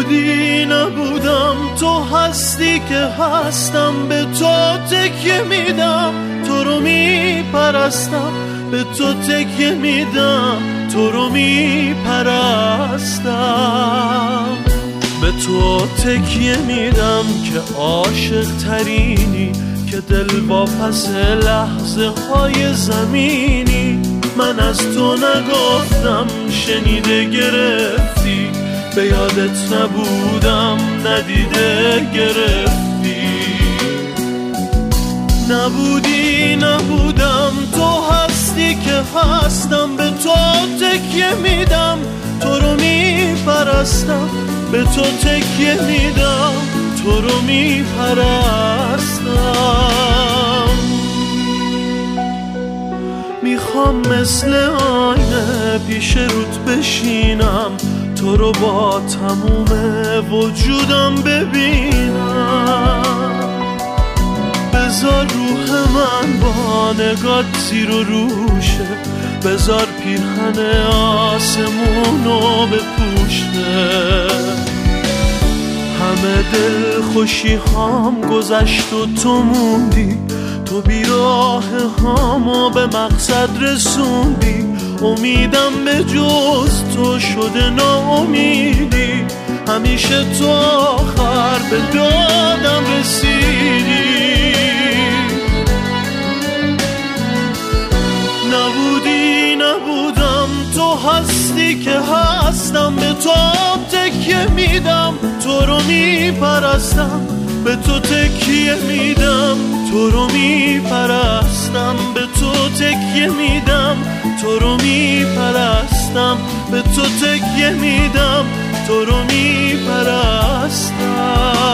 نبودی نبودم، تو هستی که هستم، به تو تکیه میدم، تو رو میپرستم، به تو تکیه میدم، تو رو میپرستم، به تو تکیه میدم که عاشق ترینی، که دل با پس لحظه های زمینی. من از تو نگفتم شنیده گرفتی، به یادت نبودم ندیده گرفتی. نبودی نبودم، تو هستی که هستم، به تو تکیه میدم، تو رو میپرستم، به تو تکیه میدم، تو رو میپرستم. میخوام مثل آینه پیش رود بشینم، تو رو با تموم وجودم ببینم. بذار روح من با نگات زیر و روشه، بذار پیرهن آسمونو بپوشه. همه دل خوشی هام گذشت و تو موندی، تو بیراه هامو به مقصد رسوندی. امیدم به جز تو شده ناامیدی، همیشه تو آخر به دادم رسیدی. نبودی نبودم، تو هستی که هستم، به تو تکیه میدم، تو رو میپرستم، به تو تکیه میدم، تو رو میپرستم، به تو تکیه میدم، تو رو میپرستم، به تو تکیه میدم، تو رو میپرستم.